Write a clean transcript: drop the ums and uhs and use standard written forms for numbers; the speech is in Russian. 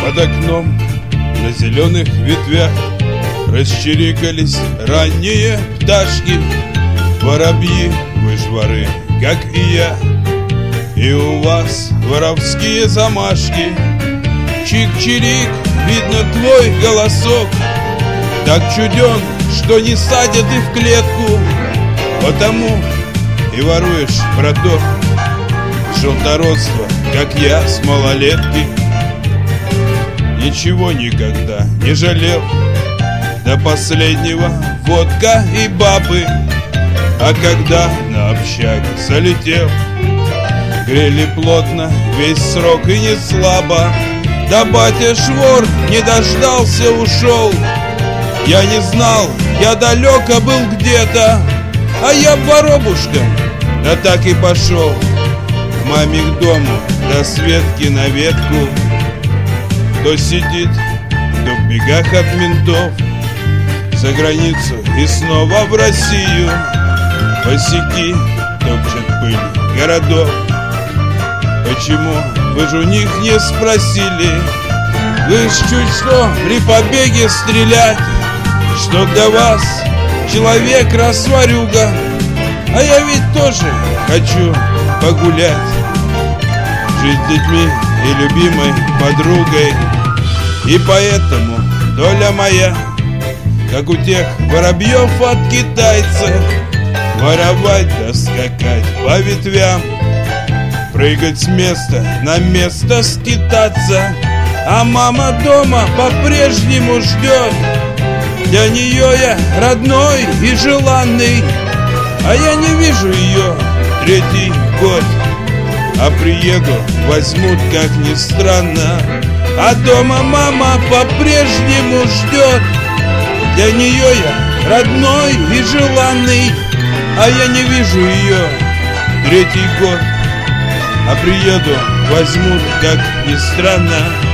Под окном на зеленых ветвях расчирикались ранние пташки. Воробьи, вы ж воры, как и я, и у вас воровские замашки. Чик-чирик, видно твой голосок так чуден, что не садят и в клетку. Потому и воруешь, браток, желторотство, как я с малолетки. Ничего никогда не жалел, до последнего водка и бабы. А когда на общак залетел, грели плотно весь срок и не слабо. Да батя швор не дождался, ушел. Я не знал, я далеко был где-то, а я воробушка, да так и пошел к маме к дому, до Светки на ветку. Кто сидит, кто в бегах от ментов, за границу и снова в Россию. Босяки топчут пыль городов. Почему вы же у них не спросили? Вы ж чуть что при побеге стрелять, что для вас человек расварюга. А я ведь тоже хочу погулять, жить с детьми и любимой подругой. И поэтому доля моя, как у тех воробьев от китайцев, воровать да скакать по ветвям, прыгать с места на место, скитаться. А мама дома по-прежнему ждет. Для нее я родной и желанный, а я не вижу ее третий год. А приеду, возьмут, как ни странно, а дома мама по-прежнему ждет. Для нее я родной и желанный, а я не вижу ее третий год. А приеду, возьмут, как ни странно,